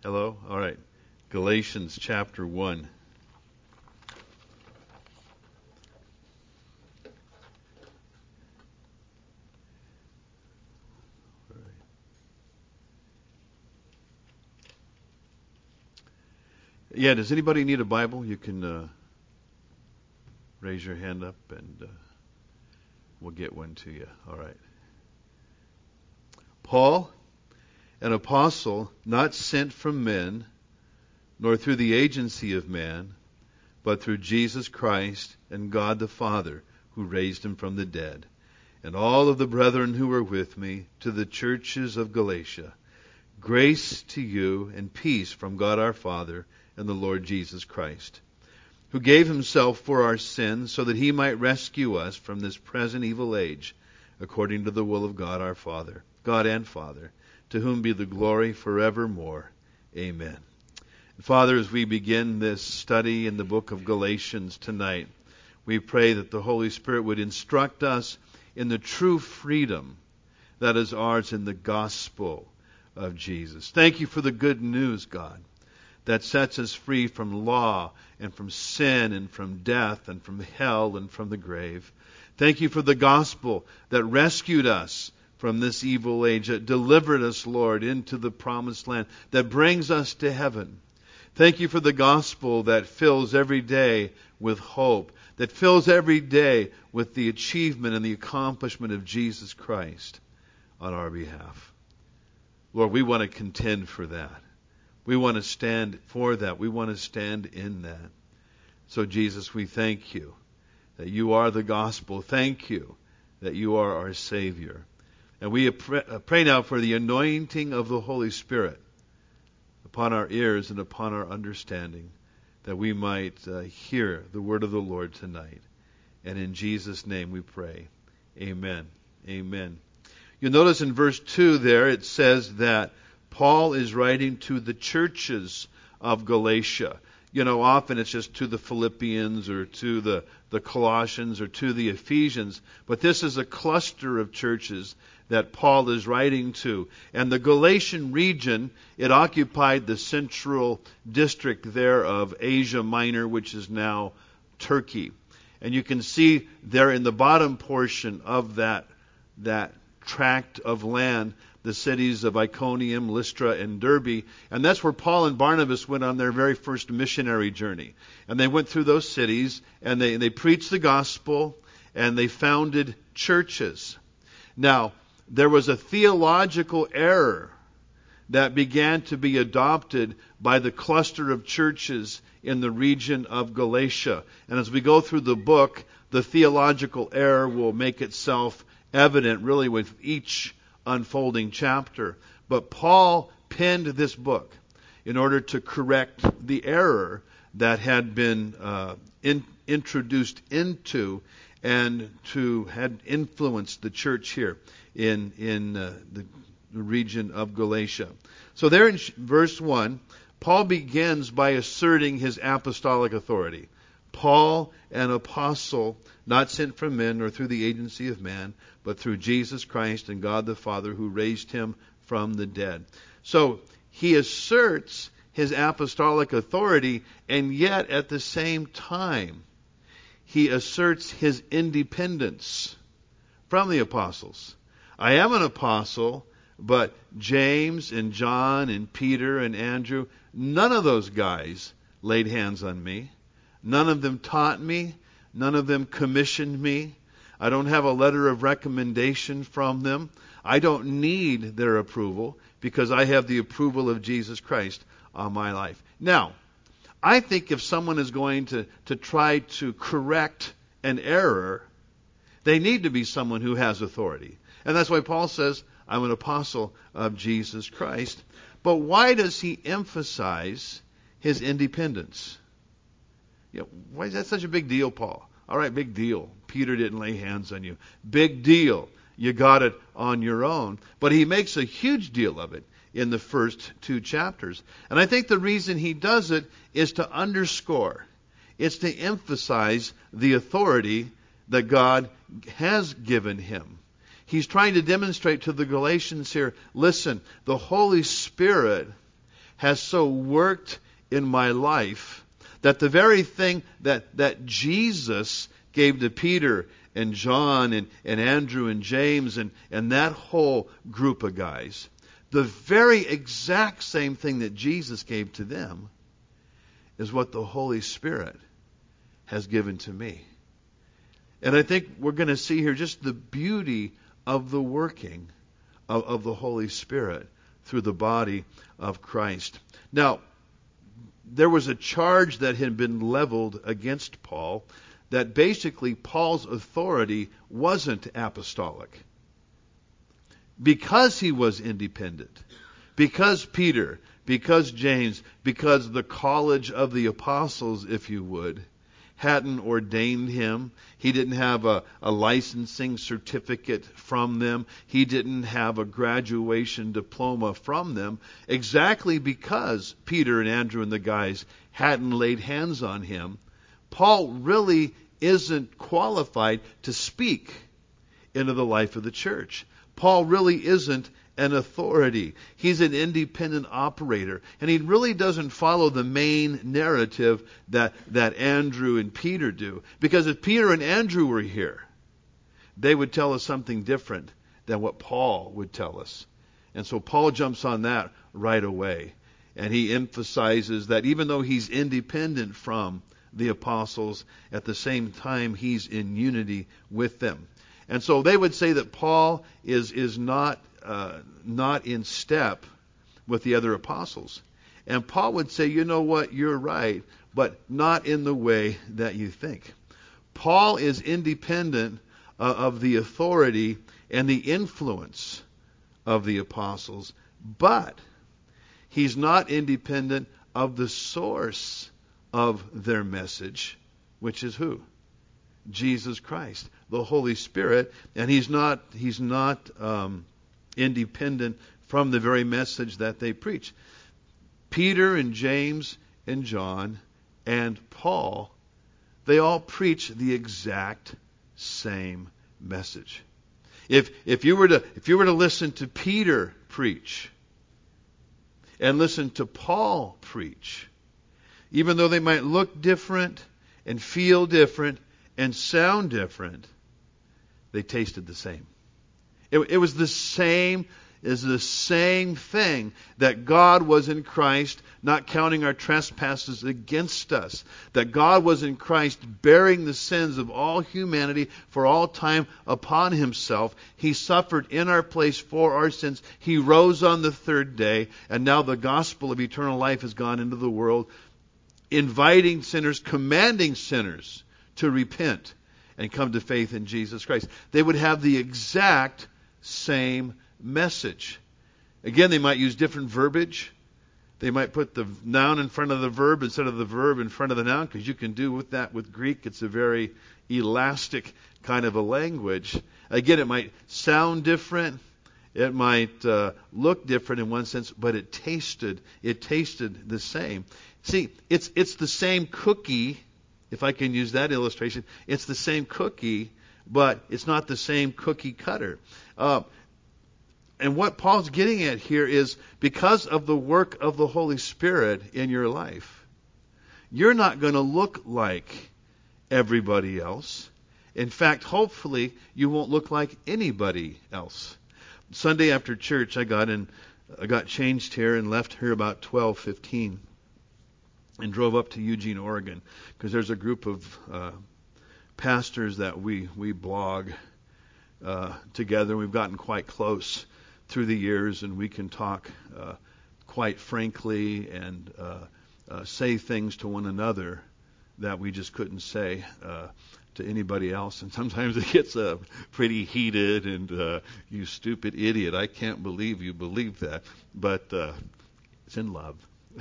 Hello? All right. Galatians chapter 1. Yeah, does anybody need a Bible? You can raise your hand up and we'll get one to you. All right. Paul, an apostle, not sent from men, nor through the agency of man, but through Jesus Christ and God the Father, who raised him from the dead, and all of the brethren who were with me, to the churches of Galatia. Grace to you and peace from God our Father and the Lord Jesus Christ, who gave himself for our sins so that he might rescue us from this present evil age, according to the will of God our Father, God and Father, to whom be the glory forevermore. Amen. Father, as we begin this study in the book of Galatians tonight, we pray that the Holy Spirit would instruct us in the true freedom that is ours in the gospel of Jesus. Thank you for the good news, God, that sets us free from law and from sin and from death and from hell and from the grave. Thank you for the gospel that rescued us from this evil age, that delivered us, Lord, into the promised land, that brings us to heaven. Thank you for the gospel that fills every day with hope, that fills every day with the achievement and the accomplishment of Jesus Christ on our behalf. Lord, we want to contend for that. We want to stand for that. We want to stand in that. So, Jesus, we thank you that you are the gospel. Thank you that you are our Savior. And we pray now for the anointing of the Holy Spirit upon our ears and upon our understanding, that we might hear the word of the Lord tonight. And in Jesus' name we pray. Amen. Amen. You'll notice in verse 2 there it says that Paul is writing to the churches of Galatia. You know, often it's just to the Philippians or to the Colossians or to the Ephesians. But this is a cluster of churches that Paul is writing to. And the Galatian region, it occupied the central district there of Asia Minor, which is now Turkey. And you can see there in the bottom portion of that tract of land, the cities of Iconium, Lystra, and Derbe. And that's where Paul and Barnabas went on their very first missionary journey. And they went through those cities, and they preached the gospel, and they founded churches. Now, there was a theological error that began to be adopted by the cluster of churches in the region of Galatia. And as we go through the book, the theological error will make itself evident really with each unfolding chapter. But Paul penned this book in order to correct the error that had been introduced into and had influenced the church here in the region of Galatia. So there in verse 1, Paul begins by asserting his apostolic authority. Paul, an apostle, not sent from men or through the agency of man, but through Jesus Christ and God the Father, who raised him from the dead. So he asserts his apostolic authority, and yet at the same time he asserts his independence from the apostles. I am an apostle, but James and John and Peter and Andrew, none of those guys laid hands on me. None of them taught me. None of them commissioned me. I don't have a letter of recommendation from them. I don't need their approval because I have the approval of Jesus Christ on my life. Now, I think if someone is going to try to correct an error, they need to be someone who has authority. And that's why Paul says, I'm an apostle of Jesus Christ. But why does he emphasize his independence? You know, why is that such a big deal, Paul? All right, big deal. Peter didn't lay hands on you. Big deal. You got it on your own. But he makes a huge deal of it in the first two chapters. And I think the reason he does it is to underscore. It's to emphasize the authority that God has given him. He's trying to demonstrate to the Galatians here, listen, the Holy Spirit has so worked in my life that the very thing that Jesus gave to Peter and John and Andrew and James and that whole group of guys, the very exact same thing that Jesus gave to them is what the Holy Spirit has given to me. And I think we're going to see here just the beauty of the working of the Holy Spirit through the body of Christ. Now, there was a charge that had been leveled against Paul that basically Paul's authority wasn't apostolic. Because he was independent, because Peter, because James, because the college of the apostles, if you would, hadn't ordained him. He didn't have a licensing certificate from them. He didn't have a graduation diploma from them. Exactly because Peter and Andrew and the guys hadn't laid hands on him, Paul really isn't qualified to speak into the life of the church. Paul really isn't an authority. He's an independent operator. And he really doesn't follow the main narrative that Andrew and Peter do. Because if Peter and Andrew were here, they would tell us something different than what Paul would tell us. And so Paul jumps on that right away. And he emphasizes that even though he's independent from the apostles, at the same time he's in unity with them. And so they would say that Paul is not in step with the other apostles. And Paul would say, you know what, you're right, but not in the way that you think. Paul is independent of the authority and the influence of the apostles, but he's not independent of the source of their message, which is who? Jesus Christ, the Holy Spirit, and he's not independent from the very message that they preach. Peter and James and John and Paul, they all preach the exact same message. If you were to listen to Peter preach and listen to Paul preach, even though they might look different and feel different and sound different, they tasted the same. It was the same thing, that God was in Christ, not counting our trespasses against us. That God was in Christ, bearing the sins of all humanity for all time upon himself. He suffered in our place for our sins. He rose on the third day, and now the gospel of eternal life has gone into the world, inviting sinners, commanding sinners to repent and come to faith in Jesus Christ. They would have the exact same message. Again, they might use different verbiage. They might put the noun in front of the verb instead of the verb in front of the noun, because you can do with that with Greek. It's a very elastic kind of a language. Again, it might sound different. It might look different in one sense, but it tasted the same. See, it's the same cookie. If I can use that illustration, it's the same cookie, but it's not the same cookie cutter. And what Paul's getting at here is, because of the work of the Holy Spirit in your life, you're not going to look like everybody else. In fact, hopefully, you won't look like anybody else. Sunday after church, I got changed here and left here about 12:15. And drove up to Eugene, Oregon, because there's a group of pastors that we blog together. We've gotten quite close through the years, and we can talk quite frankly and say things to one another that we just couldn't say to anybody else. And sometimes it gets pretty heated, and you stupid idiot, I can't believe you believe that. But it's in love.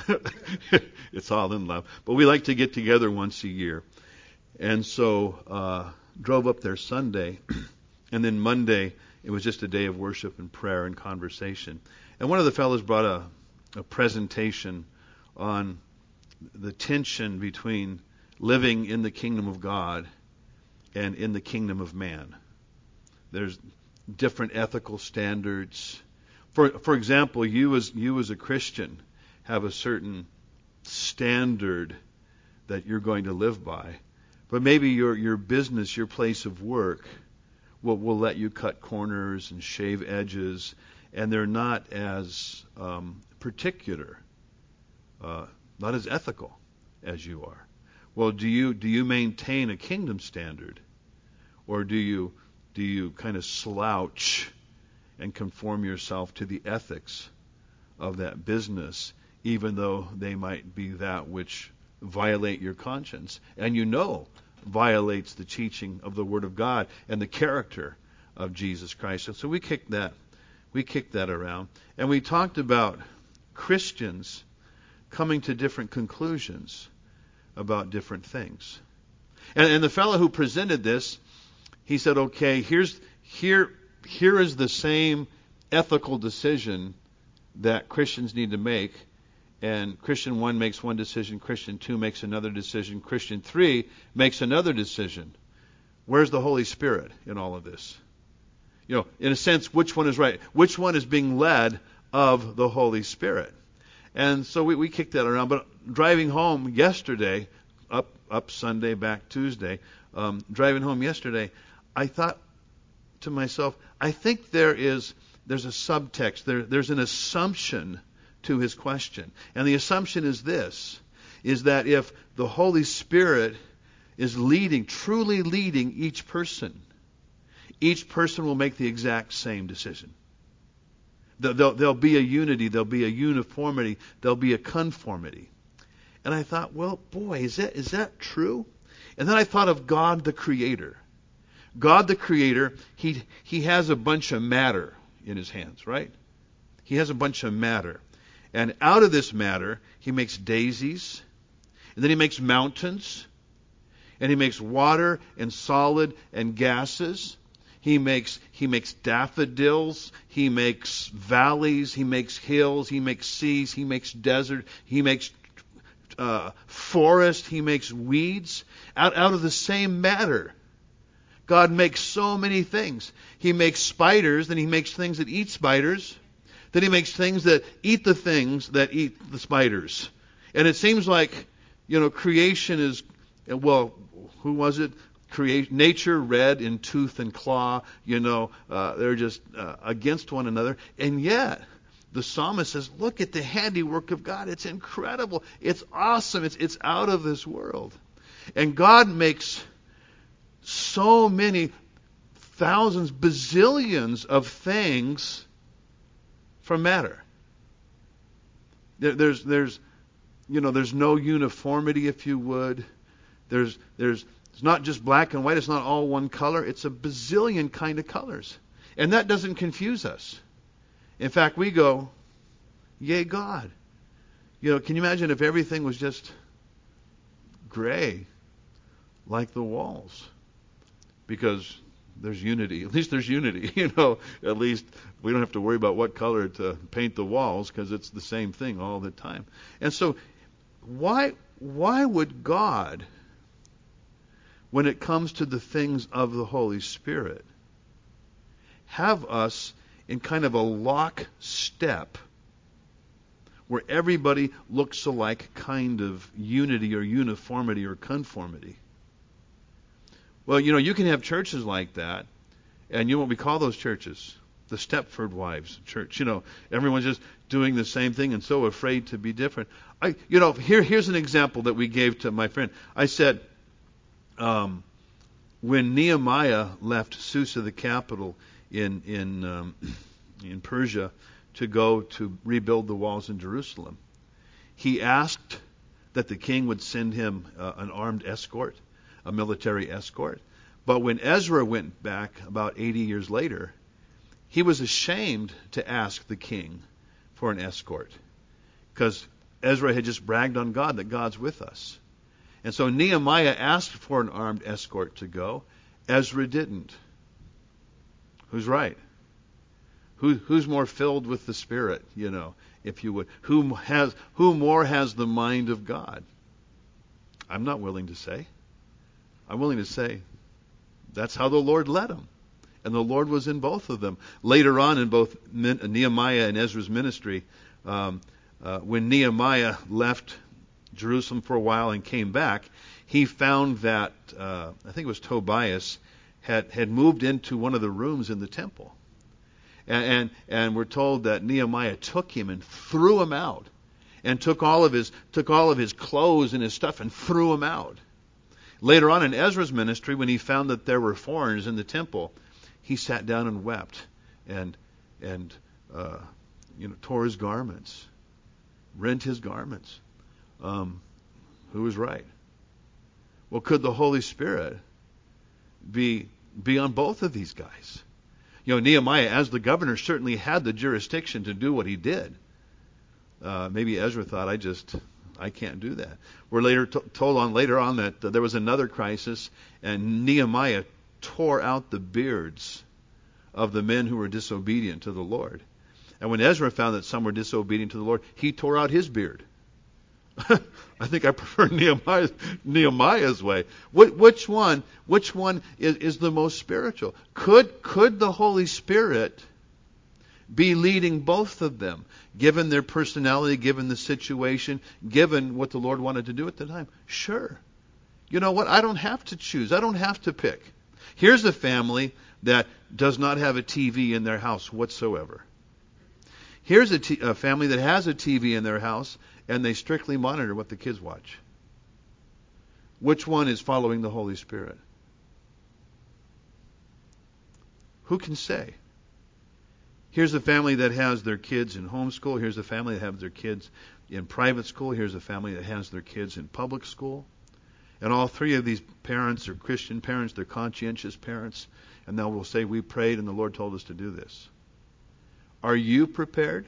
It's all in love. But we like to get together once a year. And so drove up there Sunday, and then Monday it was just a day of worship and prayer and conversation. And one of the fellows brought a presentation on the tension between living in the kingdom of God and in the kingdom of man. There's different ethical standards. For example, you as a Christian have a certain standard that you're going to live by. But maybe your business, your place of work, will let you cut corners and shave edges, and they're not as particular, not as ethical as you are. Well, do you maintain a kingdom standard, or do you kind of slouch and conform yourself to the ethics of that business, even though they might be that which violate your conscience, and violates the teaching of the Word of God and the character of Jesus Christ? And so we kicked that around, and we talked about Christians coming to different conclusions about different things. And the fellow who presented this, he said, okay, here is the same ethical decision that Christians need to make, and Christian 1 makes one decision, Christian 2 makes another decision, Christian 3 makes another decision. Where's the Holy Spirit in all of this? In a sense, which one is right? Which one is being led of the Holy Spirit? And so we kicked that around. But driving home yesterday, up Sunday, back Tuesday, driving home yesterday, I thought to myself, I think there's a subtext, there's an assumption to his question. And the assumption is this, is that if the Holy Spirit is truly leading each person will make the exact same decision. There'll be a unity, there'll be a uniformity, there'll be a conformity. And I thought, well, boy, is that true? And then I thought of God the Creator. God the Creator, he has a bunch of matter in his hands, right? He has a bunch of matter. And out of this matter, he makes daisies, and then he makes mountains, and he makes water and solid and gases. He makes daffodils, he makes valleys, he makes hills, he makes seas, he makes desert, he makes forest, he makes weeds out of the same matter. God makes so many things. He makes spiders, then he makes things that eat spiders, then he makes things that eat the things that eat the spiders. And it seems like, creation is, well, who was it? Nature red in tooth and claw, they're just against one another. And yet, the psalmist says, look at the handiwork of God. It's incredible. It's awesome. It's out of this world. And God makes so many thousands, bazillions of things from matter. There's no uniformity, if you would. It's not just black and white. It's not all one color. It's a bazillion kind of colors. And that doesn't confuse us. In fact, we go, yay, God. Can you imagine if everything was just gray, like the walls? Because there's unity. At least there's unity. At least we don't have to worry about what color to paint the walls, because it's the same thing all the time. And so, why would God, when it comes to the things of the Holy Spirit, have us in kind of a lockstep where everybody looks alike kind of unity or uniformity or conformity? Well, you can have churches like that, and we call those churches the Stepford Wives Church. Everyone's just doing the same thing and so afraid to be different. Here's an example that we gave to my friend. I said, when Nehemiah left Susa, the capital in Persia, to go to rebuild the walls in Jerusalem, he asked that the king would send him an armed escort, a military escort. But when Ezra went back about 80 years later, he was ashamed to ask the king for an escort, because Ezra had just bragged on God that God's with us. And so Nehemiah asked for an armed escort to go. Ezra didn't. Who's right? Who's more filled with the Spirit, if you would? Who more has the mind of God? I'm not willing to say. I'm willing to say that's how the Lord led him. And the Lord was in both of them. Later on in both Nehemiah and Ezra's ministry, when Nehemiah left Jerusalem for a while and came back, he found that, I think it was Tobias, had moved into one of the rooms in the temple. And we're told that Nehemiah took him and threw him out, and took all of his clothes and his stuff and threw him out. Later on in Ezra's ministry, when he found that there were foreigners in the temple, he sat down and wept and tore his garments, rent his garments. Who was right? Well, could the Holy Spirit be on both of these guys? Nehemiah, as the governor, certainly had the jurisdiction to do what he did. Maybe Ezra thought, I can't do that. We're later on that there was another crisis, and Nehemiah tore out the beards of the men who were disobedient to the Lord. And when Ezra found that some were disobedient to the Lord, he tore out his beard. I think I prefer Nehemiah's way. Which one is the most spiritual? Could the Holy Spirit be leading both of them, given their personality, given the situation, given what the Lord wanted to do at the time? Sure. You know what? I don't have to choose. I don't have to pick. Here's a family that does not have a TV in their house whatsoever. Here's a family that has a TV in their house, and they strictly monitor what the kids watch. Which one is following the Holy Spirit? Who can say? Here's a family that has their kids in homeschool. Here's a family that has their kids in private school. Here's a family that has their kids in public school. And all three of these parents are Christian parents. They're conscientious parents. And they will say, we prayed and the Lord told us to do this. Are you prepared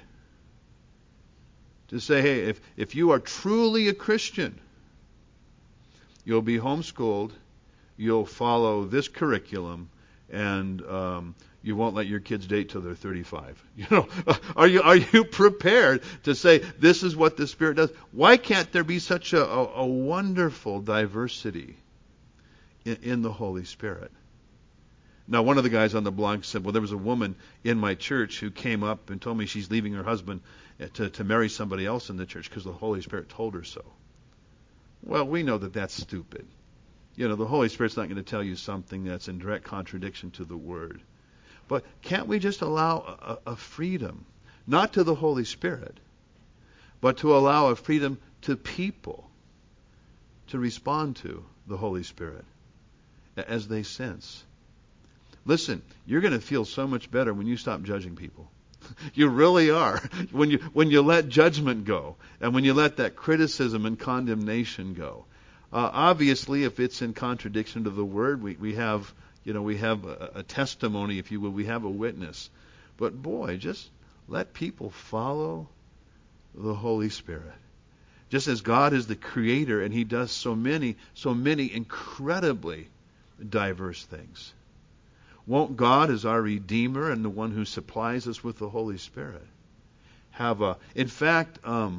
to say, hey, if you are truly a Christian, you'll be homeschooled, you'll follow this curriculum, and you won't let your kids date till they're 35. Are you prepared to say this is what the Spirit does? Why can't there be such a wonderful diversity in the Holy Spirit? Now, one of the guys on the blog said, well, there was a woman in my church who came up and told me she's leaving her husband to marry somebody else in the church because the Holy Spirit told her so. Well, we know that that's stupid. The Holy Spirit's not going to tell you something that's in direct contradiction to the Word. But can't we just allow a freedom, not to the Holy Spirit, but to allow a freedom to people to respond to the Holy Spirit as they sense? Listen, you're going to feel so much better when you stop judging people. You really are. When you let judgment go, and when you let that criticism and condemnation go. Obviously, if it's in contradiction to the Word, we have a testimony, if you will. We have a witness. But boy, just let people follow the Holy Spirit. Just as God is the Creator, and He does so many incredibly diverse things. Won't God, as our Redeemer and the one who supplies us with the Holy Spirit, have a... In fact,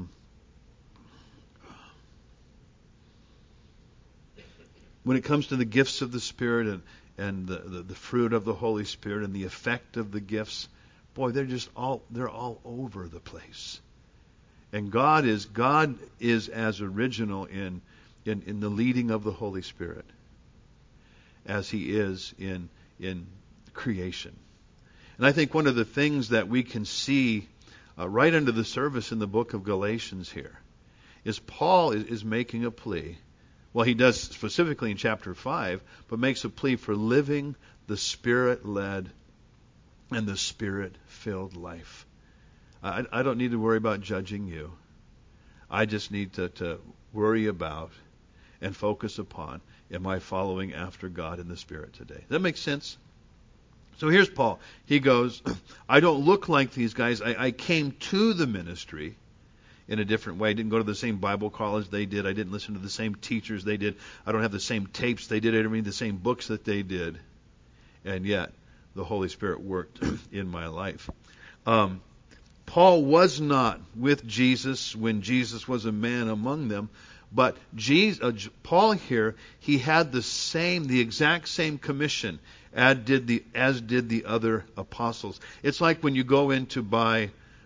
when it comes to the gifts of the Spirit and the fruit of the Holy Spirit and the effect of the gifts, boy, they're all over the place. And God is as original in the leading of the Holy Spirit as He is in creation. And I think one of the things that we can see right under the surface in the book of Galatians here is Paul is making a plea. Well, he does specifically in chapter 5, but makes a plea for living the Spirit-led and the Spirit-filled life. I don't need to worry about judging you. I just need to worry about and focus upon, am I following after God in the Spirit today? Does that make sense? So here's Paul. He goes, I don't look like these guys. I came to the ministry in a different way. I didn't go to the same Bible college they did. I didn't listen to the same teachers they did. I don't have the same tapes they did. I didn't read the same books that they did. And yet, the Holy Spirit worked in my life. Paul was not with Jesus when Jesus was a man among them. But Paul here, he had the exact same commission as did the other apostles. It's like when you go in to buy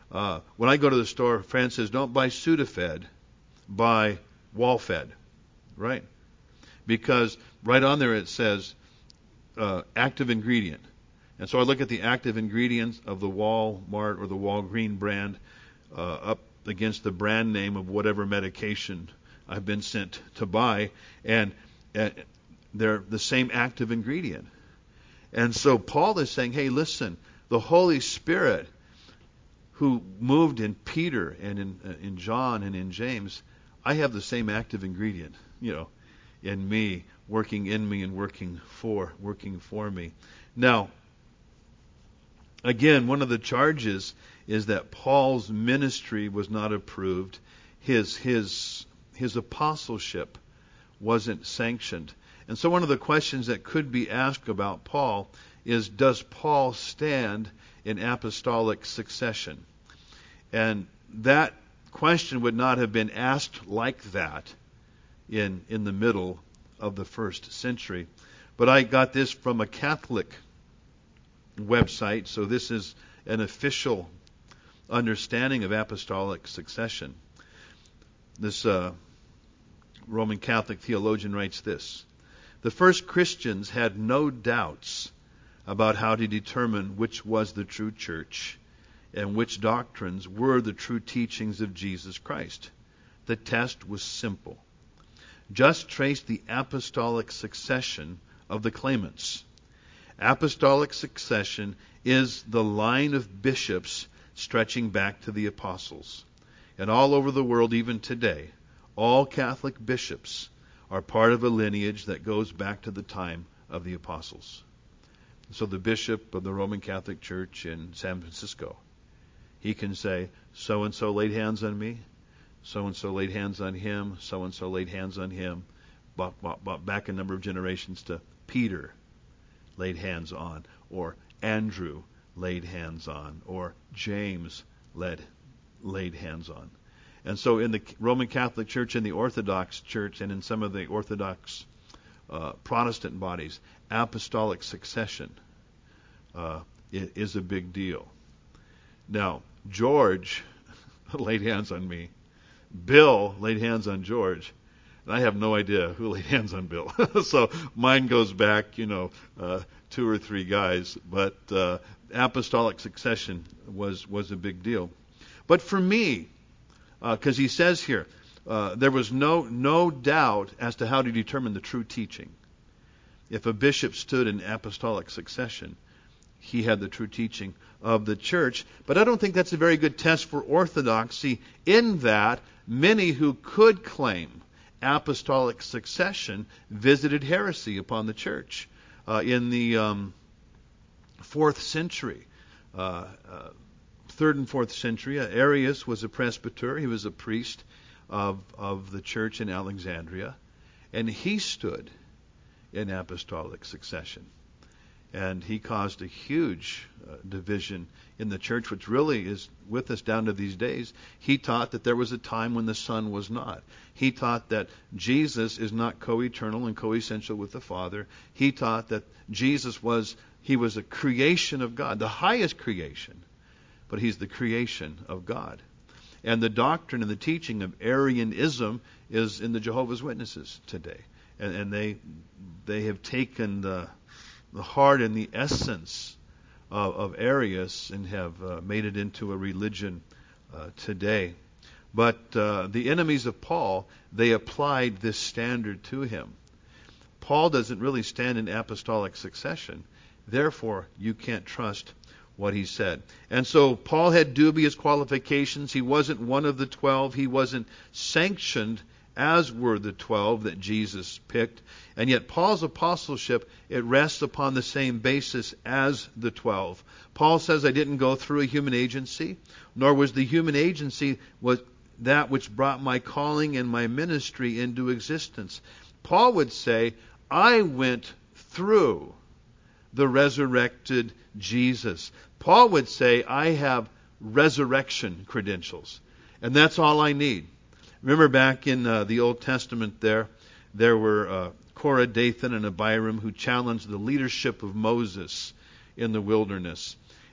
When I go to the store, Fran says, don't buy Sudafed, buy Wallfed, right? Because right on there it says active ingredient. And so I look at the active ingredients of the Walmart or the Walgreen brand up against the brand name of whatever medication I've been sent to buy, and they're the same active ingredient. And so Paul is saying, hey, listen, the Holy Spirit who moved in Peter and in John and in James, I have the same active ingredient, in me, working in me and working for me. Now, again, one of the charges is that Paul's ministry was not approved. His apostleship wasn't sanctioned. And so one of the questions that could be asked about Paul is, does Paul stand in apostolic succession? And that question would not have been asked like that in the middle of the first century. But I got this from a Catholic website, so this is an official understanding of apostolic succession. This Roman Catholic theologian writes this: the first Christians had no doubts about how to determine which was the true church and which doctrines were the true teachings of Jesus Christ. The test was simple. Just trace the apostolic succession of the claimants. Apostolic succession is the line of bishops stretching back to the apostles. And all over the world, even today, all Catholic bishops are part of a lineage that goes back to the time of the apostles. So the bishop of the Roman Catholic Church in San Francisco, he can say, so-and-so laid hands on me, so-and-so laid hands on him, so-and-so laid hands on him, back a number of generations to Peter laid hands on, or Andrew laid hands on, or James laid hands on. And so in the Roman Catholic Church, in the Orthodox Church, and in some of the Orthodox Protestant bodies, apostolic succession is a big deal. Now, George laid hands on me. Bill laid hands on George. And I have no idea who laid hands on Bill. So mine goes back, 2 or 3 guys. But apostolic succession was a big deal. But for me, because he says here, there was no doubt as to how to determine the true teaching. If a bishop stood in apostolic succession, he had the true teaching of the church. But I don't think that's a very good test for orthodoxy, in that many who could claim apostolic succession visited heresy upon the church. In the 4th century, 3rd and 4th century, Arius was a presbyter. He was a priest of the church in Alexandria, and he stood in apostolic succession. And he caused a huge division in the church, which really is with us down to these days. He taught that there was a time when the Son was not. He taught that Jesus is not co-eternal and co-essential with the Father. He taught that Jesus was a creation of God, the highest creation, but he's the creation of God. And the doctrine and the teaching of Arianism is in the Jehovah's Witnesses today. And they have taken the heart and the essence of Arius and have made it into a religion today. But the enemies of Paul, they applied this standard to him. Paul doesn't really stand in apostolic succession. Therefore, you can't trust what he said. And so Paul had dubious qualifications. He wasn't one of the 12. He wasn't sanctioned as were the 12 that Jesus picked. And yet Paul's apostleship, it rests upon the same basis as the 12. Paul says, I didn't go through a human agency, nor was the human agency was that which brought my calling and my ministry into existence. Paul would say, I went through the resurrected Jesus. Paul would say, I have resurrection credentials, and that's all I need. Remember back in the Old Testament there were Korah, Dathan, and Abiram who challenged the leadership of Moses in the wilderness.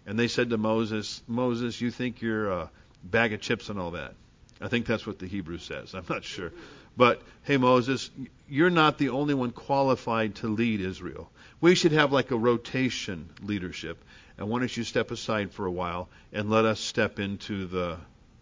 And they said to Moses, Moses, you think you're a bag of chips and all that. I think that's what the Hebrew says. I'm not sure. But, hey, Moses, you're not the only one qualified to lead Israel. We should have like a rotation leadership. And why don't you step aside for a while and let us step into the,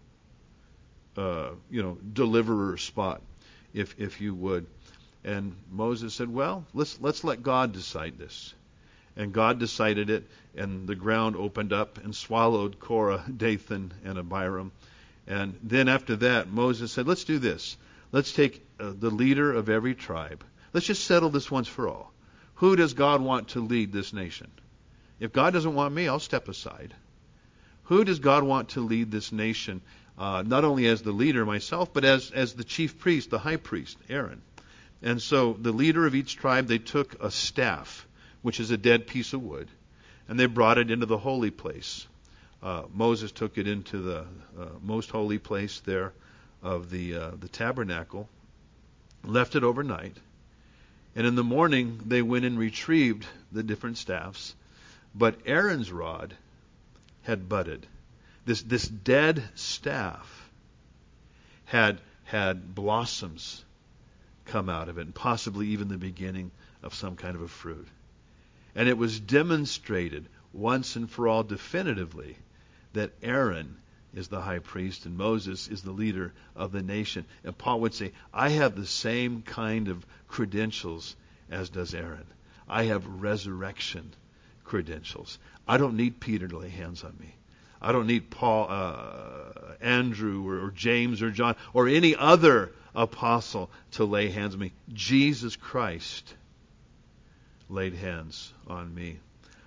deliverer spot, if you would. And Moses said, well, let's let God decide this. And God decided it, and the ground opened up and swallowed Korah, Dathan, and Abiram. And then after that, Moses said, let's do this. Let's take the leader of every tribe. Let's just settle this once for all. Who does God want to lead this nation? If God doesn't want me, I'll step aside. Who does God want to lead this nation, not only as the leader myself, but as the chief priest, the high priest, Aaron? And so the leader of each tribe, they took a staff, which is a dead piece of wood, and they brought it into the holy place. Moses took it into the most holy place there of the tabernacle, left it overnight, and in the morning they went and retrieved the different staffs. But Aaron's rod had budded. This dead staff had blossoms come out of it, and possibly even the beginning of some kind of a fruit. And it was demonstrated once and for all definitively that Aaron is the high priest and Moses is the leader of the nation. And Paul would say, I have the same kind of credentials as does Aaron. I have resurrection credentials. I don't need Peter to lay hands on me. I don't need Paul, Andrew, or James, or John, or any other apostle to lay hands on me. Jesus Christ laid hands on me.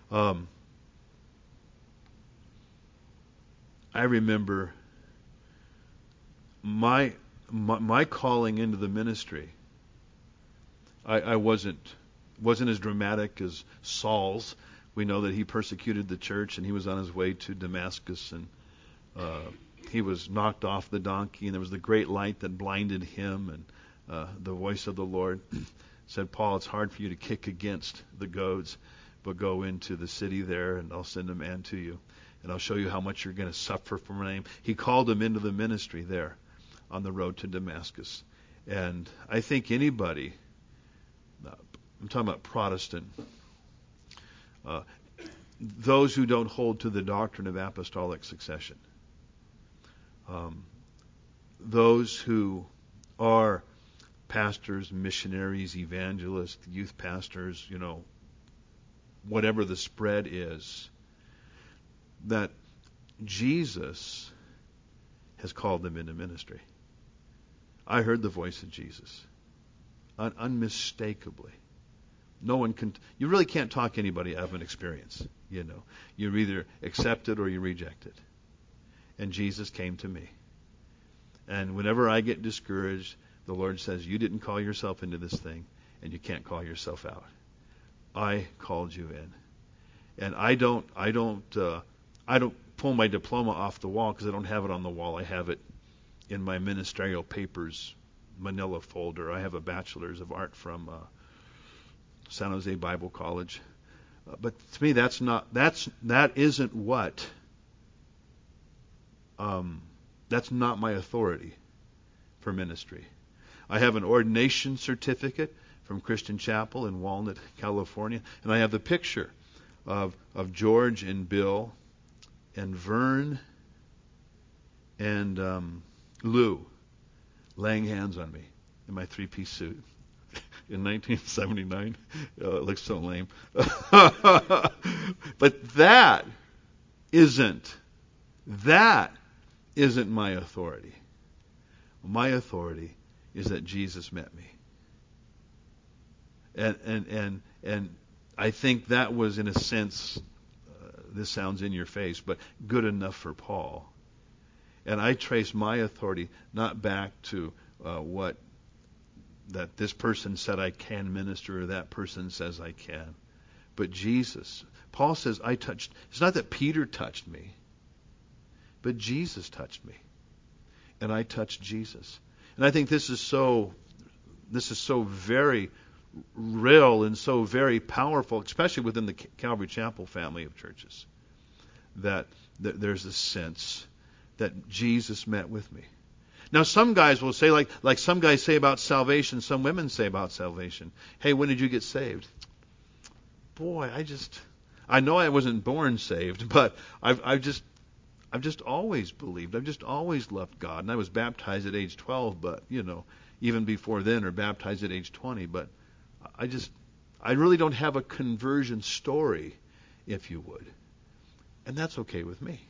I remember my calling into the ministry. I wasn't as dramatic as Saul's. We know that he persecuted the church, and he was on his way to Damascus, and he was knocked off the donkey, and there was the great light that blinded him, and the voice of the Lord said, Paul, it's hard for you to kick against the goads, but go into the city there, and I'll send a man to you, and I'll show you how much you're going to suffer for my name. He called him into the ministry there on the road to Damascus. And I think anybody, I'm talking about Protestant, those who don't hold to the doctrine of apostolic succession, those who are pastors, missionaries, evangelists, youth pastors, whatever the spread is, that Jesus has called them into ministry. I heard the voice of Jesus, unmistakably. No one can. You really can't talk anybody out of an experience. You either accept it or you reject it. And Jesus came to me. And whenever I get discouraged, the Lord says, "You didn't call yourself into this thing, and you can't call yourself out. I called you in." And I don't pull my diploma off the wall because I don't have it on the wall. I have it in my ministerial papers manila folder. I have a bachelor's of art from San Jose Bible College. But to me, that isn't what. That's not my authority for ministry. I have an ordination certificate from Christian Chapel in Walnut, California, and I have the picture of George and Bill and Vern and Lou laying hands on me in my three-piece suit in 1979. It looks so lame. But that isn't my authority. My authority is that Jesus met me. And I think that was, in a sense, this sounds in your face, but good enough for Paul. And I trace my authority not back to what that this person said I can minister or that person says I can, but Jesus. Paul says I touched. It's not that Peter touched me, but Jesus touched me, and I touched Jesus. And I think this is so very real and so very powerful, especially within the Calvary Chapel family of churches, that there's a sense that Jesus met with me. Now, some guys will say, like some guys say about salvation, some women say about salvation, hey, when did you get saved? Boy, I know I wasn't born saved, but I've just always believed. I've just always loved God. And I was baptized at age 12, but, even before then, or baptized at age 20. But I really don't have a conversion story, if you would. And that's okay with me.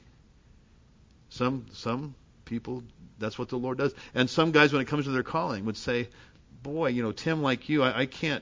Some people, that's what the Lord does. And some guys, when it comes to their calling, would say, boy, Tim, like you, I can't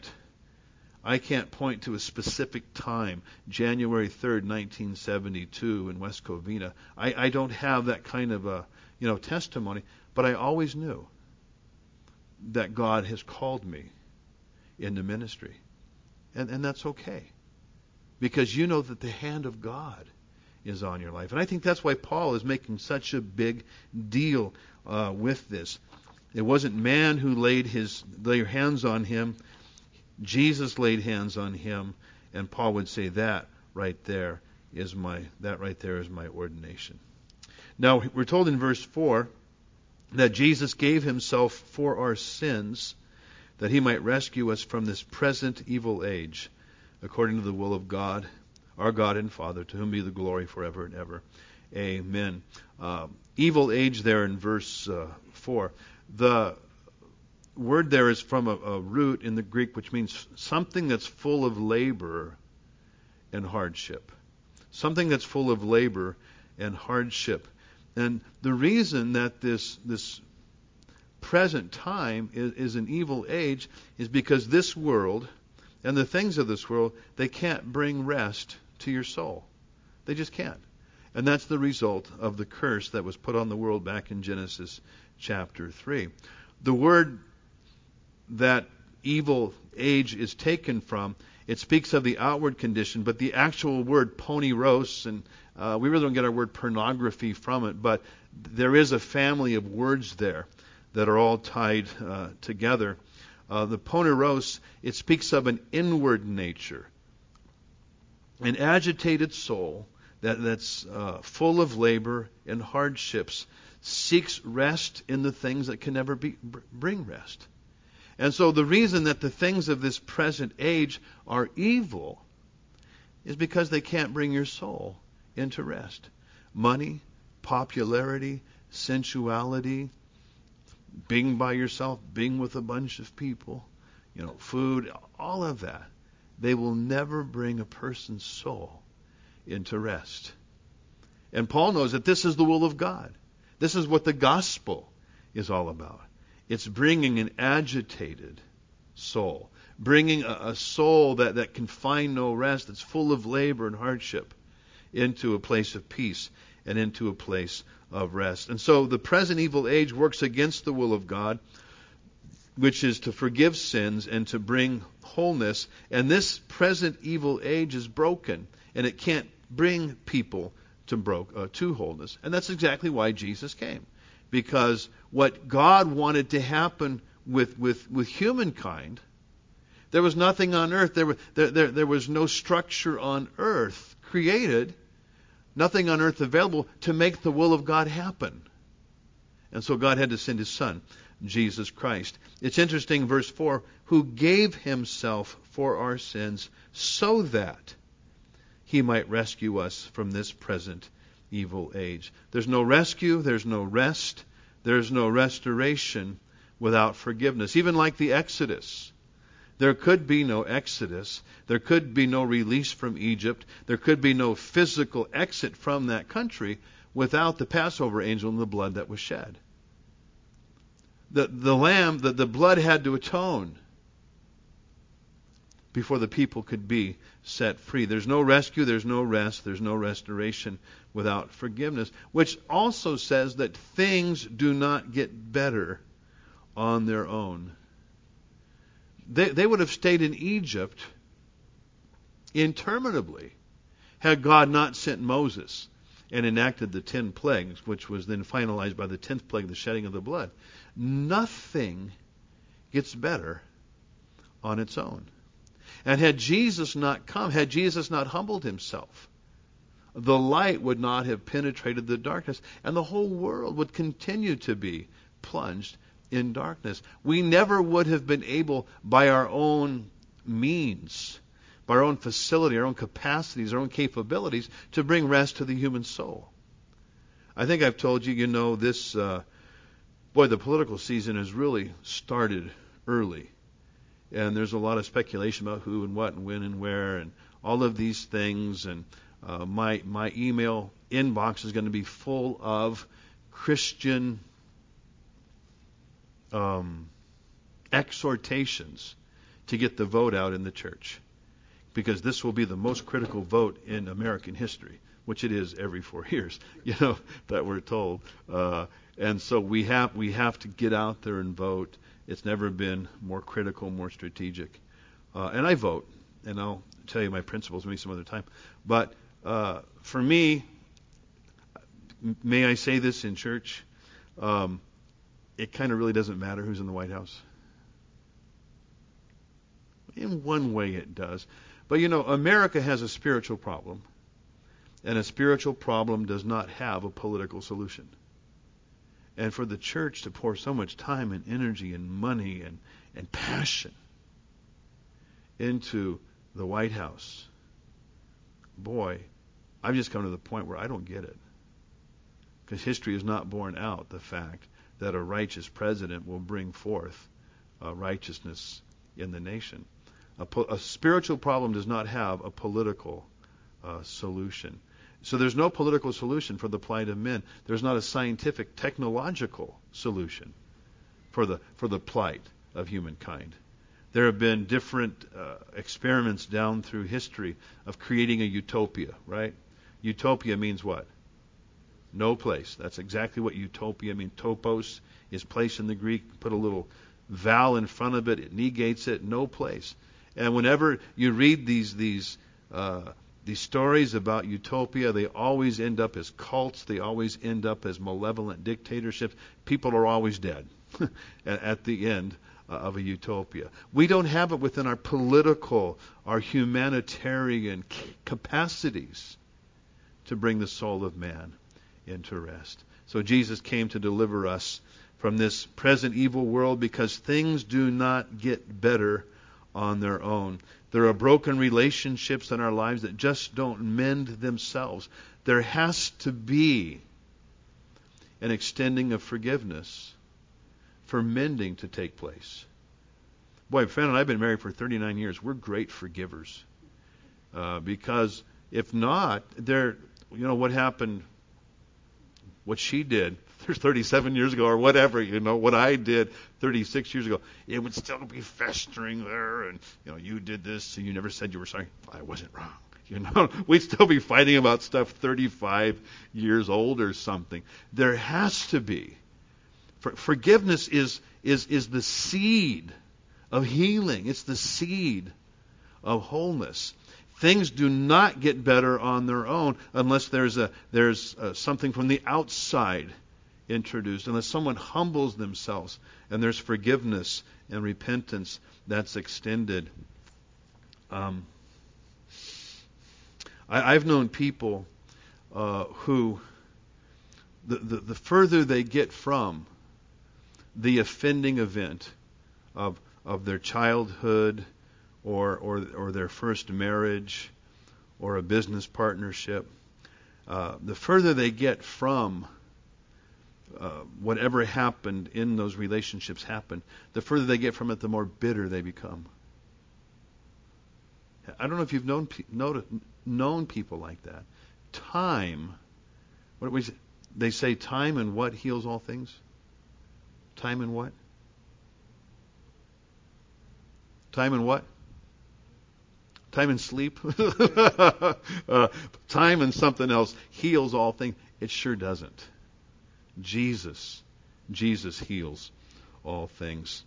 point to a specific time, January 3rd, 1972 in West Covina. I don't have that kind of a, testimony, but I always knew that God has called me into ministry. And that's okay. Because you know that the hand of God is on your life. And I think that's why Paul is making such a big deal with this. It wasn't man who laid hands on him. Jesus laid hands on him, and Paul would say that right there is my ordination. Now, we're told in verse 4 that Jesus gave himself for our sins, that he might rescue us from this present evil age, according to the will of God, our God and Father, to whom be the glory forever and ever. Amen. Evil age there in verse 4. The word there is from a root in the Greek which means something that's full of labor and hardship. Something that's full of labor and hardship. And the reason that this present time is an evil age is because this world and the things of this world, they can't bring rest to your soul. They just can't. And that's the result of the curse that was put on the world back in Genesis chapter 3. The word that evil age is taken from, it speaks of the outward condition, but the actual word poneros, and we really don't get our word pornography from it, but there is a family of words there that are all tied together. The poneros, it speaks of an inward nature, an agitated soul that's full of labor and hardships, seeks rest in the things that can never bring rest. And so the reason that the things of this present age are evil is because they can't bring your soul into rest. Money, popularity, sensuality, being by yourself, being with a bunch of people, food, all of that, they will never bring a person's soul into rest. And Paul knows that this is the will of God. This is what the gospel is all about. It's bringing an agitated soul, bringing a soul that can find no rest, that's full of labor and hardship, into a place of peace and into a place of rest. And so the present evil age works against the will of God, which is to forgive sins and to bring wholeness. And this present evil age is broken, and it can't bring people to wholeness. And that's exactly why Jesus came. Because what God wanted to happen with humankind, there was nothing on earth. There was no structure on earth created, nothing on earth available to make the will of God happen. And so God had to send His Son, Jesus Christ. It's interesting, verse 4, who gave Himself for our sins so that He might rescue us from this present evil age. There's no rescue, there's no rest, there's no restoration without forgiveness. Even like the Exodus. There could be no Exodus. There could be no release from Egypt. There could be no physical exit from that country without the Passover angel and the blood that was shed. The lamb, the blood had to atone before the people could be set free. There's no rescue, there's no rest, there's no restoration without forgiveness, which also says that things do not get better on their own. They would have stayed in Egypt interminably had God not sent Moses and enacted the 10 plagues, which was then finalized by the 10th plague, the shedding of the blood. Nothing gets better on its own. And had Jesus not come, had Jesus not humbled Himself the light would not have penetrated the darkness, and the whole world would continue to be plunged in darkness. We never would have been able, by our own means, by our own facility, our own capacities, our own capabilities, to bring rest to the human soul. I think I've told you, this, the political season has really started early. And there's a lot of speculation about who and what and when and where and all of these things. And my email inbox is going to be full of Christian exhortations to get the vote out in the church, because this will be the most critical vote in American history, which it is every 4 years, that we're told. And so we have to get out there and vote. It's never been more critical, more strategic. And I vote, and I'll tell you my principles maybe some other time. But for me, may I say this in church? It kind of really doesn't matter who's in the White House. In one way it does. But America has a spiritual problem. And a spiritual problem does not have a political solution. And for the church to pour so much time and energy and money and passion into the White House, boy, I've just come to the point where I don't get it. Because history has not borne out the fact that a righteous president will bring forth righteousness in the nation. A spiritual problem does not have a political solution. So there's no political solution for the plight of men. There's not a scientific, technological solution for the plight of humankind. There have been different experiments down through history of creating a utopia, right? Utopia means what? No place. That's exactly what utopia means. Topos is place in the Greek. Put a little vowel in front of it. It negates it. No place. And whenever you read these stories about utopia, they always end up as cults. They always end up as malevolent dictatorships. People are always dead at the end of a utopia. We don't have it within our political, our humanitarian capacities to bring the soul of man into rest. So Jesus came to deliver us from this present evil world, because things do not get better on their own. There are broken relationships in our lives that just don't mend themselves. There has to be an extending of forgiveness for mending to take place. Boy, Fran and I have been married for 39 years. We're great forgivers. Because if not, what happened, what she did 37 years ago or whatever, what I did 36 years ago, it would still be festering there, and you did this and you never said you were sorry. I wasn't wrong. We'd still be fighting about stuff 35 years old or something. There has to be. Forgiveness is the seed of healing. It's the seed of wholeness. Things do not get better on their own unless there's something from the outside introduced, unless someone humbles themselves and there's forgiveness and repentance that's extended. I've known people who the further they get from the offending event of their childhood or their first marriage or a business partnership, the further they get from whatever happened in those relationships the further they get from it, the more bitter they become. I don't know if you've known people like that. Time, they say time and what heals all things? Time and what? Time and what? Time and sleep? Time and something else heals all things. It sure doesn't. Jesus heals all things.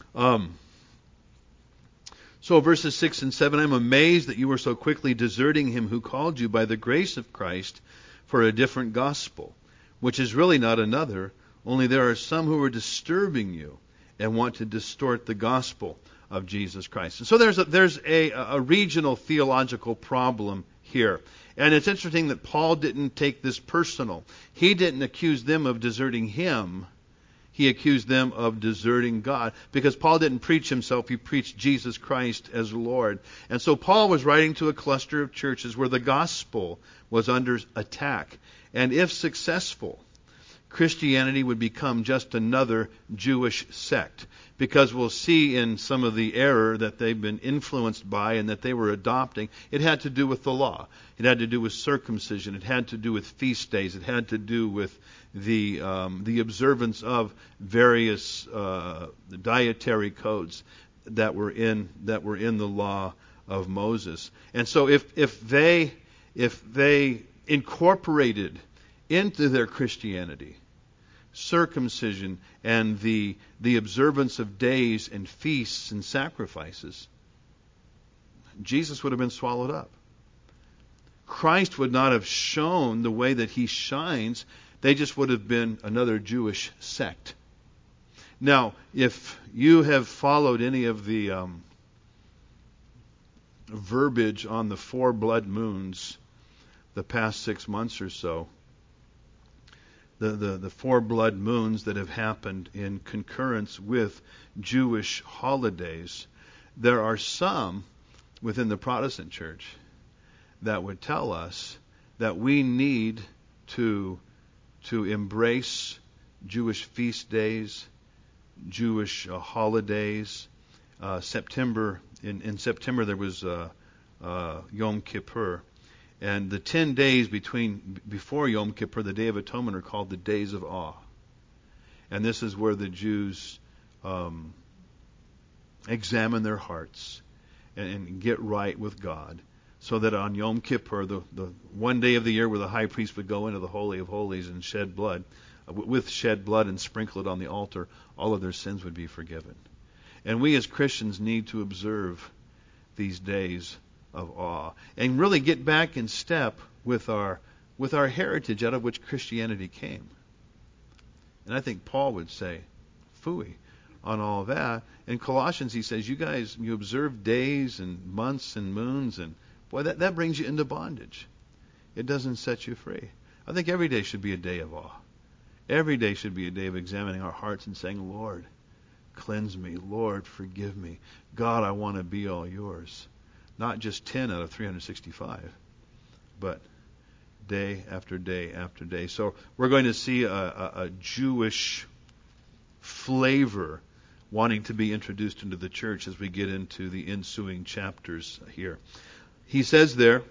So verses 6 and 7, I'm amazed that you are so quickly deserting him who called you by the grace of Christ for a different gospel, which is really not another, only there are some who are disturbing you and want to distort the gospel of Jesus Christ. And so there's a regional theological problem here. And it's interesting that Paul didn't take this personal. He didn't accuse them of deserting him. He accused them of deserting God, because Paul didn't preach himself. He preached Jesus Christ as Lord. And so Paul was writing to a cluster of churches where the gospel was under attack. And if successful, Christianity would become just another Jewish sect, because we'll see in some of the error that they've been influenced by and that they were adopting, it had to do with the law. It had to do with circumcision. It had to do with feast days. It had to do with the observance of various dietary codes that were in the law of Moses. And so if they incorporated into their Christianity circumcision and the observance of days and feasts and sacrifices, Jesus would have been swallowed up. Christ would not have shone the way that he shines. They just would have been another Jewish sect. Now, if you have followed any of the verbiage on the 4 blood moons the past 6 months or so, the 4 blood moons that have happened in concurrence with Jewish holidays, there are some within the Protestant church that would tell us that we need to embrace Jewish feast days, Jewish holidays. In September there was Yom Kippur. And the 10 days before Yom Kippur, the Day of Atonement, are called the Days of Awe. And this is where the Jews examine their hearts and get right with God, so that on Yom Kippur, the one day of the year where the high priest would go into the Holy of Holies and shed blood, and sprinkle it on the altar, all of their sins would be forgiven. And we as Christians need to observe these days of awe and really get back in step with our heritage, out of which Christianity came. And I think Paul would say phooey on all that. In Colossians he says, you observe days and months and moons, and boy, that brings you into bondage. It doesn't set you free. I think every day should be a day of awe. Every day should be a day of examining our hearts and saying, Lord, cleanse me. Lord, forgive me. God, I want to be all yours. Not just 10 out of 365, but day after day after day. So we're going to see a Jewish flavor wanting to be introduced into the church as we get into the ensuing chapters here. He says there,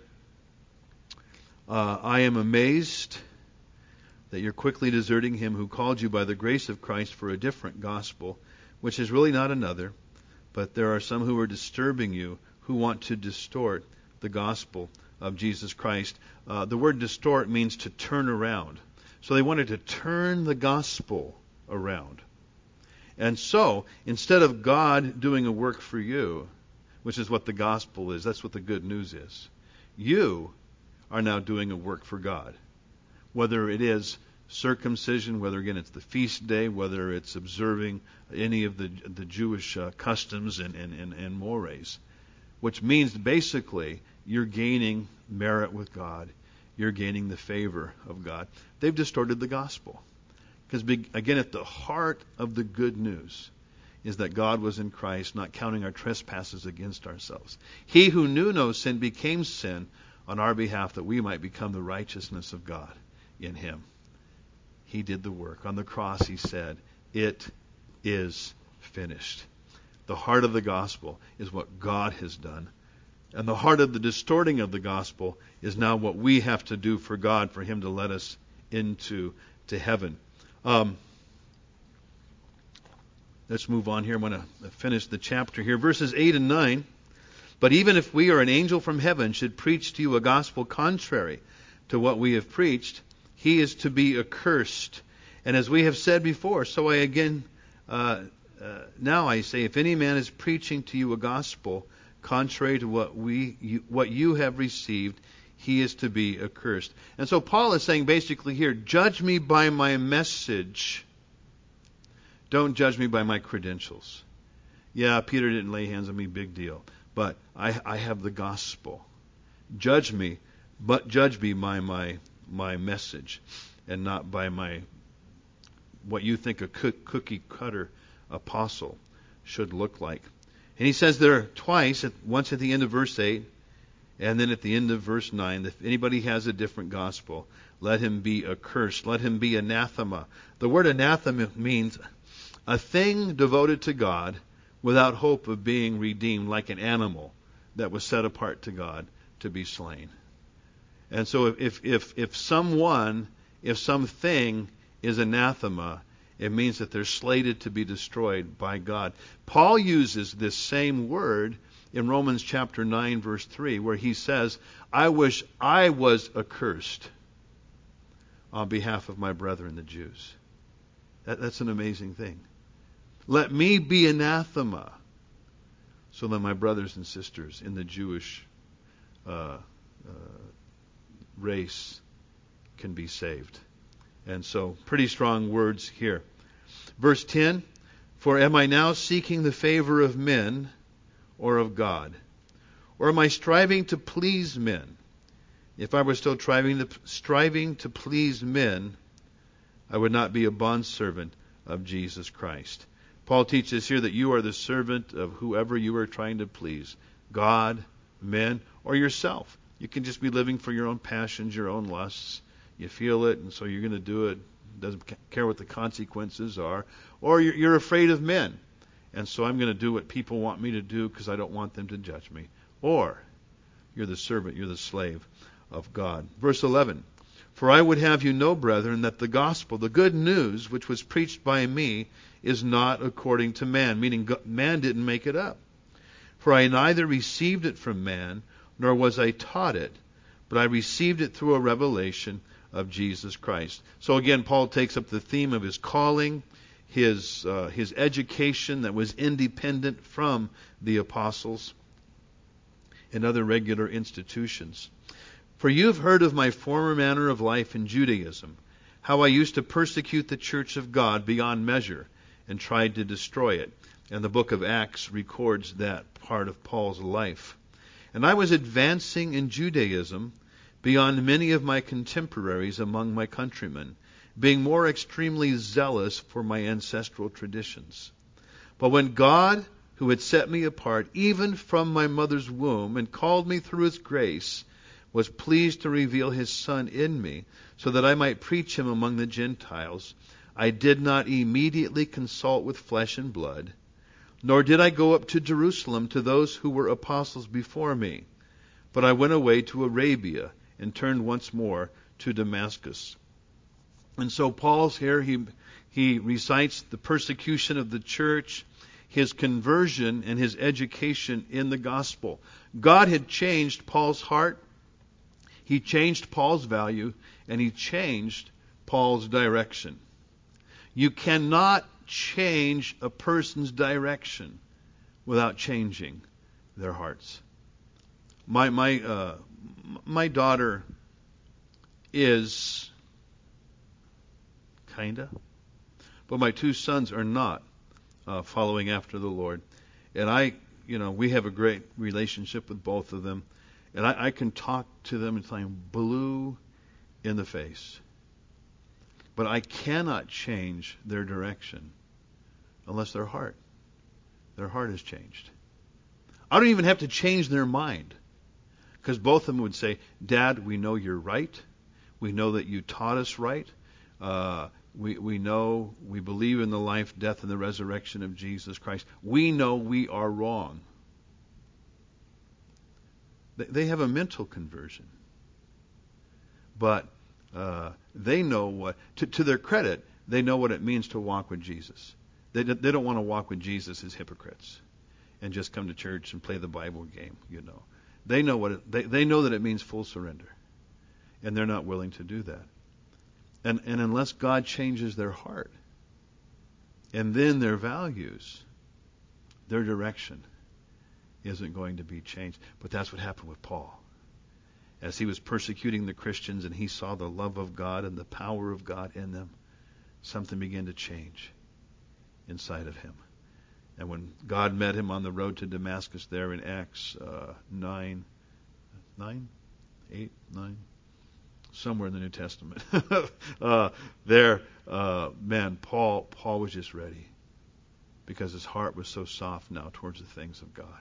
I am amazed that you're quickly deserting him who called you by the grace of Christ for a different gospel, which is really not another, but there are some who are disturbing you, who want to distort the gospel of Jesus Christ. The word distort means to turn around. So they wanted to turn the gospel around. And so, instead of God doing a work for you, which is what the gospel is, that's what the good news is, you are now doing a work for God. Whether it is circumcision, whether again it's the feast day, whether it's observing any of the Jewish customs and mores, which means basically you're gaining merit with God. You're gaining the favor of God. They've distorted the gospel. Because again, at the heart of the good news is that God was in Christ, not counting our trespasses against ourselves. He who knew no sin became sin on our behalf, that we might become the righteousness of God in him. He did the work. On the cross he said, it is finished. The heart of the gospel is what God has done. And the heart of the distorting of the gospel is now what we have to do for God, for him to let us into heaven. Let's move on here. I'm going to finish the chapter here. Verses 8 and 9. But even if we or an angel from heaven should preach to you a gospel contrary to what we have preached, he is to be accursed. And as we have said before, so I again now I say, if any man is preaching to you a gospel contrary to what you have received, he is to be accursed. And so Paul is saying basically here, judge me by my message. Don't judge me by my credentials. Yeah, Peter didn't lay hands on me, big deal. But I have the gospel. Judge me But judge me by my message, and not by what you think a cookie cutter apostle should look like. And he says there twice, once at the end of verse 8, and then at the end of verse 9, if anybody has a different gospel, let him be accursed, let him be anathema. The word anathema means a thing devoted to God without hope of being redeemed, like an animal that was set apart to God to be slain. And so if something is anathema, it means that they're slated to be destroyed by God. Paul uses this same word in Romans chapter 9, verse 3, where he says, I wish I was accursed on behalf of my brethren, the Jews. That's an amazing thing. Let me be anathema, so that my brothers and sisters in the Jewish race can be saved. And so, pretty strong words here. Verse 10, for am I now seeking the favor of men or of God? Or am I striving to please men? If I were still striving to please men, I would not be a bondservant of Jesus Christ. Paul teaches here that you are the servant of whoever you are trying to please, God, men, or yourself. You can just be living for your own passions, your own lusts. You feel it, and so you're going to do it. Doesn't care what the consequences are. Or you're afraid of men, and so I'm going to do what people want me to do because I don't want them to judge me. Or you're the servant, you're the slave of God. Verse 11, for I would have you know, brethren, that the gospel, the good news which was preached by me, is not according to man, meaning man didn't make it up. For I neither received it from man, nor was I taught it, but I received it through a revelation of Jesus Christ. So again, Paul takes up the theme of his calling, his education that was independent from the apostles and other regular institutions. For you have heard of my former manner of life in Judaism, how I used to persecute the church of God beyond measure and tried to destroy it. And the book of Acts records that part of Paul's life. And I was advancing in Judaism beyond many of my contemporaries among my countrymen, being more extremely zealous for my ancestral traditions. But when God, who had set me apart even from my mother's womb and called me through his grace, was pleased to reveal his Son in me, so that I might preach him among the Gentiles, I did not immediately consult with flesh and blood, nor did I go up to Jerusalem to those who were apostles before me, but I went away to Arabia and turned once more to Damascus. And so Paul's here, he recites the persecution of the church, his conversion, and his education in the gospel. God had changed Paul's heart, he changed Paul's value, and he changed Paul's direction. You cannot change a person's direction without changing their hearts. My daughter is kinda, but my two sons are not following after the Lord, and we have a great relationship with both of them, and I can talk to them until I'm blue in the face, but I cannot change their direction unless their heart is changed. I don't even have to change their mind, because both of them would say, Dad, we know you're right. We know that you taught us right. We know, we believe in the life, death, and the resurrection of Jesus Christ. We know we are wrong. They have a mental conversion. But they know what, to their credit, they know what it means to walk with Jesus. They don't want to walk with Jesus as hypocrites and just come to church and play the Bible game, They know they know that it means full surrender. And they're not willing to do that. And unless God changes their heart and then their values, their direction isn't going to be changed. But that's what happened with Paul. As he was persecuting the Christians and he saw the love of God and the power of God in them, something began to change inside of him. And when God met him on the road to Damascus there in Acts 9, 8, 9, somewhere in the New Testament. Paul was just ready because his heart was so soft now towards the things of God.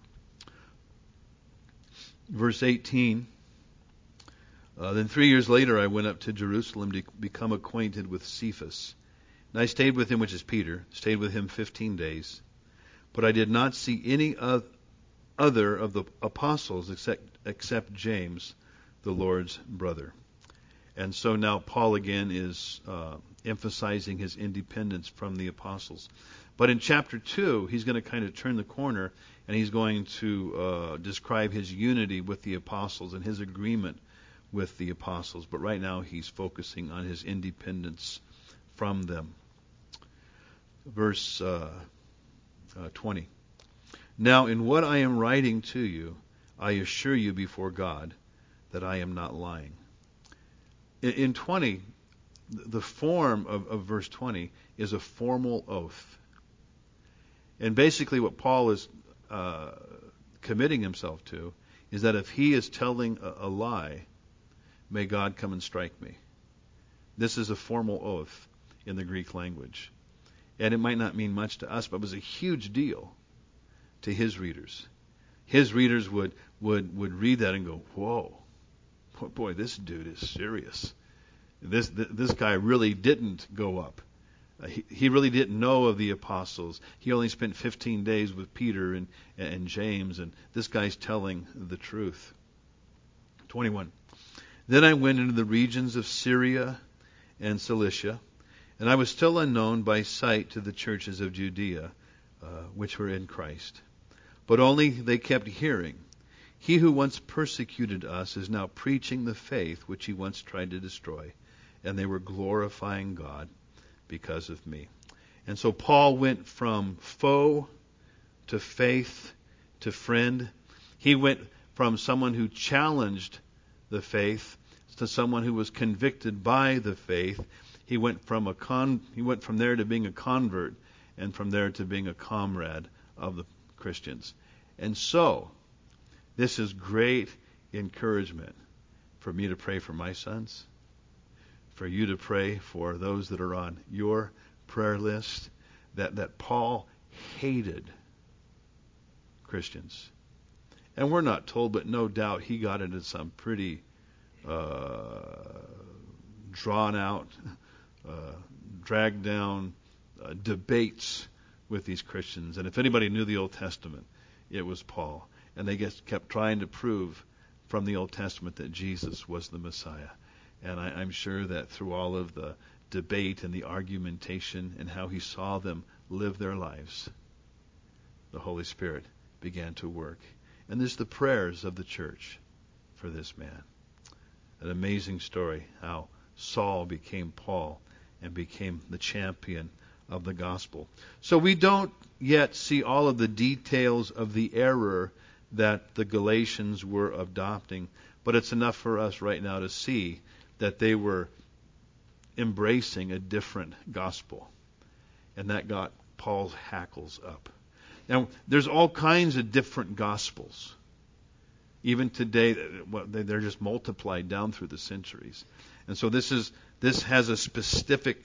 Verse 18, then 3 years later I went up to Jerusalem to become acquainted with Cephas. And I stayed with him, which is Peter, stayed with him 15 days. But I did not see any other of the apostles except James, the Lord's brother. And so now Paul again is emphasizing his independence from the apostles. But in chapter 2, he's going to kind of turn the corner, and he's going to describe his unity with the apostles and his agreement with the apostles. But right now he's focusing on his independence from them. Verse 20. Now in what I am writing to you, I assure you before God that I am not lying. In 20, the form of verse 20 is a formal oath. And basically what Paul is committing himself to is that if he is telling a lie, may God come and strike me. This is a formal oath in the Greek language. And it might not mean much to us, but it was a huge deal to his readers. His readers would read that and go, whoa, boy, this dude is serious. This guy really didn't go up. He really didn't know of the apostles. He only spent 15 days with Peter and James, and this guy's telling the truth. 21. Then I went into the regions of Syria and Cilicia, and I was still unknown by sight to the churches of Judea, which were in Christ. But only they kept hearing, he who once persecuted us is now preaching the faith which he once tried to destroy. And they were glorifying God because of me. And so Paul went from foe to faith to friend. He went from someone who challenged the faith to someone who was convicted by the faith. He went from there to being a convert, and from there to being a comrade of the Christians. And so, this is great encouragement for me to pray for my sons, for you to pray for those that are on your prayer list, that Paul hated Christians. And we're not told, but no doubt he got into some pretty drawn out, dragged down debates with these Christians. And if anybody knew the Old Testament, it was Paul. And they just kept trying to prove from the Old Testament that Jesus was the Messiah. And I'm sure that through all of the debate and the argumentation and how he saw them live their lives, the Holy Spirit began to work. And there's the prayers of the church for this man. An amazing story how Saul became Paul and became the champion of the gospel. So we don't yet see all of the details of the error that the Galatians were adopting, but it's enough for us right now to see that they were embracing a different gospel. And that got Paul's hackles up. Now, there's all kinds of different gospels. Even today, they're just multiplied down through the centuries. And so this has a specific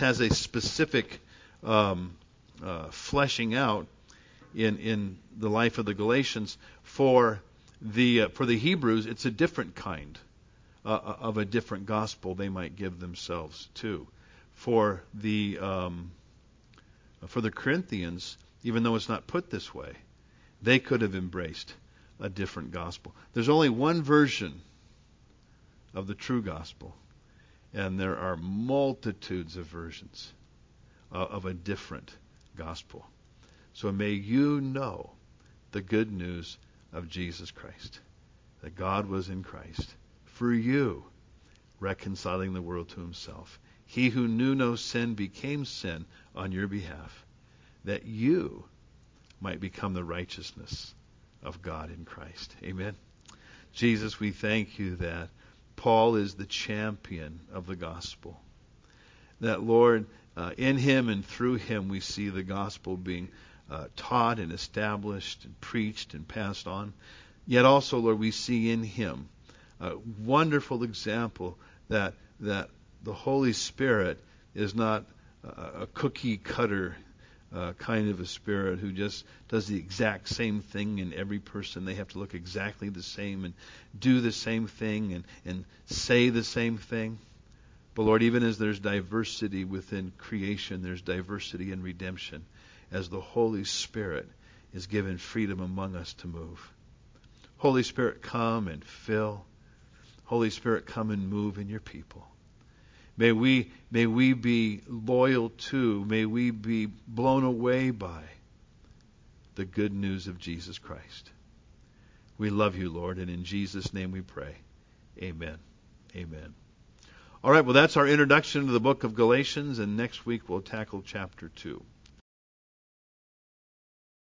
fleshing out in the life of the Galatians. For the Hebrews, it's a different kind of a different gospel they might give themselves to. For the Corinthians, even though it's not put this way, they could have embraced a different gospel. There's only one version of the true gospel, and there are multitudes of versions of a different gospel. So may you know the good news of Jesus Christ, that God was in Christ for you, reconciling the world to himself. He who knew no sin became sin on your behalf, that you might become the righteousness of God in Christ. Amen. Jesus, we thank you that Paul is the champion of the gospel. That, Lord, in him and through him we see the gospel being taught and established and preached and passed on. Yet also, Lord, we see in him a wonderful example that the Holy Spirit is not a cookie cutter kind of a spirit who just does the exact same thing in every person. They have to look exactly the same and do the same thing and say the same thing. But Lord, even as there's diversity within creation, there's diversity in redemption, as the Holy Spirit is given freedom among us to move. Holy Spirit, come and fill. Holy Spirit, come and move in your people. May we be loyal to, may we be blown away by the good news of Jesus Christ. We love you, Lord, and in Jesus' name we pray. Amen. Amen. All right, well, that's our introduction to the book of Galatians, and next week we'll tackle chapter 2.